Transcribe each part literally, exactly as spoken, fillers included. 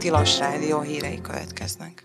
Tilos Rádió hírei következnek.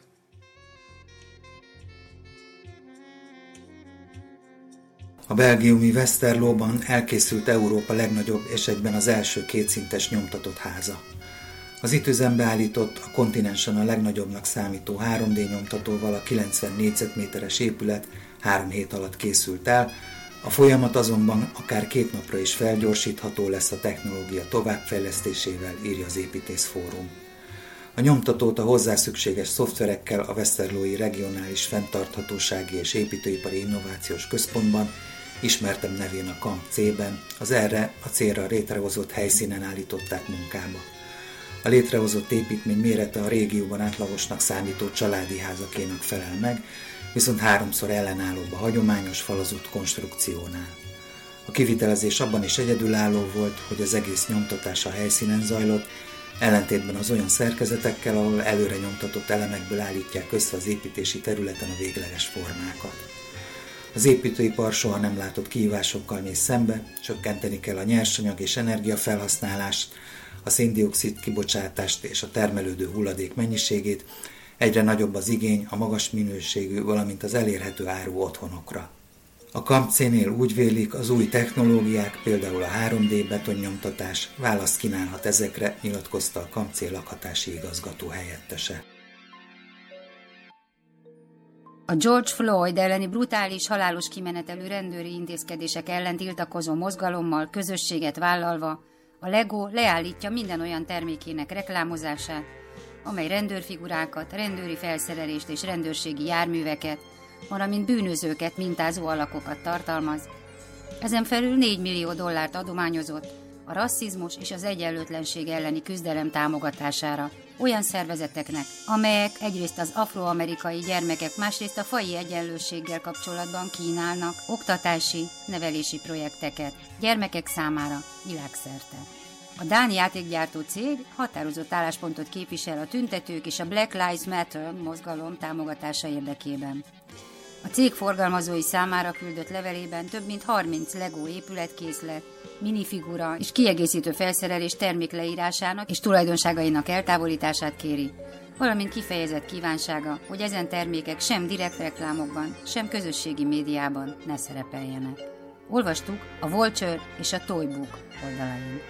A belgiumi Westerloban elkészült Európa legnagyobb és egyben az első kétszintes nyomtatott háza. Az itt üzembe állított, a kontinensen a legnagyobbnak számító három dé nyomtatóval a kilencven négyzetméteres épület három hét alatt készült el, a folyamat azonban akár két napra is felgyorsítható lesz a technológia továbbfejlesztésével, írja az Építészfórum. A nyomtatót a hozzá szükséges szoftverekkel a Westerlói Regionális Fenntarthatósági és Építőipari Innovációs Központban, ismertebb nevén a Kamp C-ben, az erre a célra létrehozott helyszínen állították munkába. A létrehozott építmény mérete a régióban átlagosnak számító családi házakénak felel meg, viszont háromszor ellenállóbb a hagyományos falazott konstrukciónál. A kivitelezés abban is egyedülálló volt, hogy az egész nyomtatás a helyszínen zajlott, ellentétben az olyan szerkezetekkel, ahol előre nyomtatott elemekből állítják össze az építési területen a végleges formákat. Az építőipar soha nem látott kihívásokkal néz szembe, csökkenteni kell a nyersanyag és energiafelhasználást, a széndioxid kibocsátást és a termelődő hulladék mennyiségét, egyre nagyobb az igény a magas minőségű, valamint az elérhető áru otthonokra. A Kamp C-nél úgy vélik, az új technológiák, például a három dé betonnyomtatás választ kínálhat ezekre, nyilatkozta a Kamp C lakhatási igazgató helyettese. A George Floyd elleni brutális, halálos kimenetelű rendőri intézkedések ellen tiltakozó mozgalommal közösséget vállalva a Lego leállítja minden olyan termékének reklámozását, amely rendőrfigurákat, rendőri felszerelést és rendőrségi járműveket, valamint bűnözőket mintázó alakokat tartalmaz. Ezen felül négy millió dollárt adományozott a rasszizmus és az egyenlőtlenség elleni küzdelem támogatására olyan szervezeteknek, amelyek egyrészt az afroamerikai gyermekek, másrészt a faji egyenlőséggel kapcsolatban kínálnak oktatási, nevelési projekteket gyermekek számára világszerte. A dán játékgyártó cég határozott álláspontot képvisel a tüntetők és a Black Lives Matter mozgalom támogatása érdekében. A cég forgalmazói számára küldött levelében több mint harminc Lego épületkészlet, minifigura és kiegészítő felszerelés termékleírásának és tulajdonságainak eltávolítását kéri, valamint kifejezett kívánsága, hogy ezen termékek sem direkt reklámokban, sem közösségi médiában ne szerepeljenek. Olvastuk a Vulture és a Toy Book oldalain.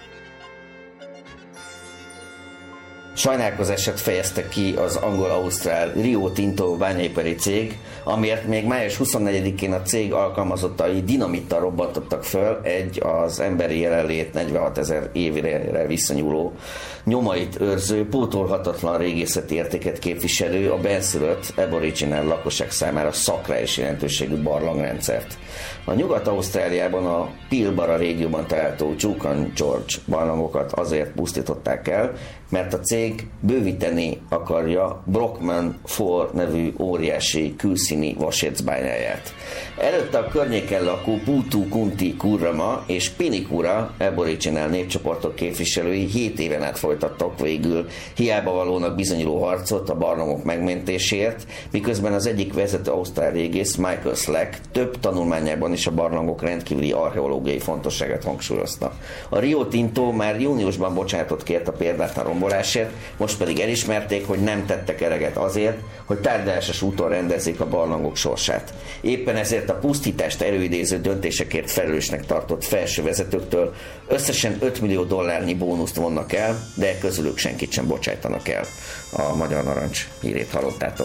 Sajnálkozását fejezte ki az angol-ausztrál Rio Tinto bányaipari cég, amiért még május huszonnegyedikén a cég alkalmazottai dinamittal robbantottak föl egy az emberi jelenlét negyvenhat ezer évre visszanyúló nyomait őrző, pótolhatatlan régészeti értéket képviselő, a benszülött aboriginal lakosság számára szakrális jelentőségű barlangrendszert. A Nyugat-Ausztráliában a Pilbara régióban található Juukan Gorge barlangokat azért pusztították el, mert a cég bővíteni akarja Brockman négy nevű óriási külszíni vasércbányáját. Előtte a környéken lakó Putu Kunti Kurrama és Pinikura aboriginal népcsoportok képviselői hét éven át folytattak végül hiába valónak bizonyuló harcot a barlangok megmentésért, miközben az egyik vezető ausztrál régész, Michael Slack több tanulmányában is a barlangok rendkívüli archeológiai fontosságát hangsúlyozta. A Rio Tinto már júniusban bocsánatot kért a példátlan rombolásért, most pedig elismerték, hogy nem tettek eleget azért, hogy tárgyalásos úton rendezzék a barlangok sorsát. Éppen ezért a pusztítást előidéző döntésekért felelősnek tartott felső vezetőktől összesen öt millió dollárnyi bónuszt vonnak el, de közülük senkit sem bocsájtanak el. A Magyar Narancs hírét hallottátok.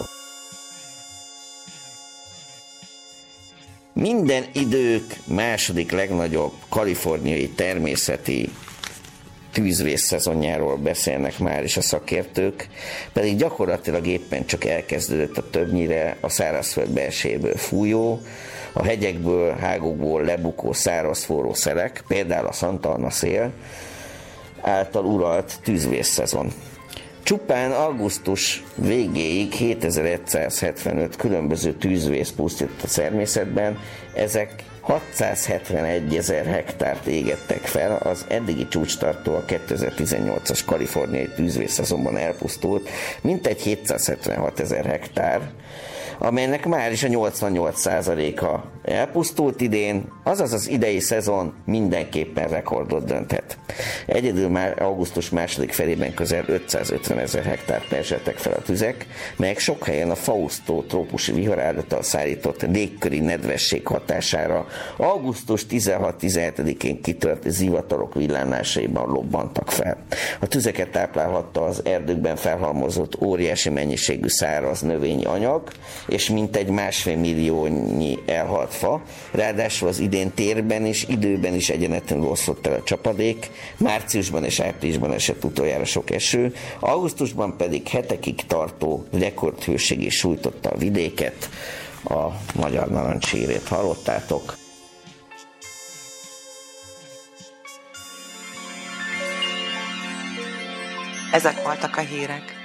Minden idők második legnagyobb kaliforniai természeti tűzvész szezonjáról beszélnek már is a szakértők, pedig gyakorlatilag éppen csak elkezdődött a többnyire a szárazföld belsejéből fújó, a hegyekből, hágokból lebukó száraz forró szelek, például a Santa Ana szél által uralt tűzvész szezon. Csupán augusztus végéig hétezer-száz-hetvenöt különböző tűzvész pusztított a természetben, ezek hatszázhetvenegy ezer hektárt égettek fel, az eddigi csúcstartó a kétezer-tizennyolcas kaliforniai tűzvész szezonban elpusztult, mintegy hétszázhetvenhat ezer hektár, amelynek már is a nyolcvannyolc százaléka elpusztult idén, azaz az idei szezon mindenképpen rekordot dönthet. Egyedül már augusztus második felében közel ötszázötven ezer hektárt perzseltek fel a tüzek, melyek sok helyen a Fausto trópusi vihar által szállított légköri nedvesség hatására augusztus tizenhat-tizenhetedikén kitört zivatarok villámlásaiban lobbantak fel. A tüzeket táplálhatta az erdőkben felhalmozott óriási mennyiségű száraz növényi anyag, és mintegy másfél milliónyi elhalt fa, ráadásul az idén térben és időben is egyenetlenül oszlott el a csapadék, márciusban és áprilisban esett utoljára sok eső, augusztusban pedig hetekig tartó rekordhőség is sújtotta a vidéket. A magyar narancsírét hallottátok. Ezek voltak a hírek.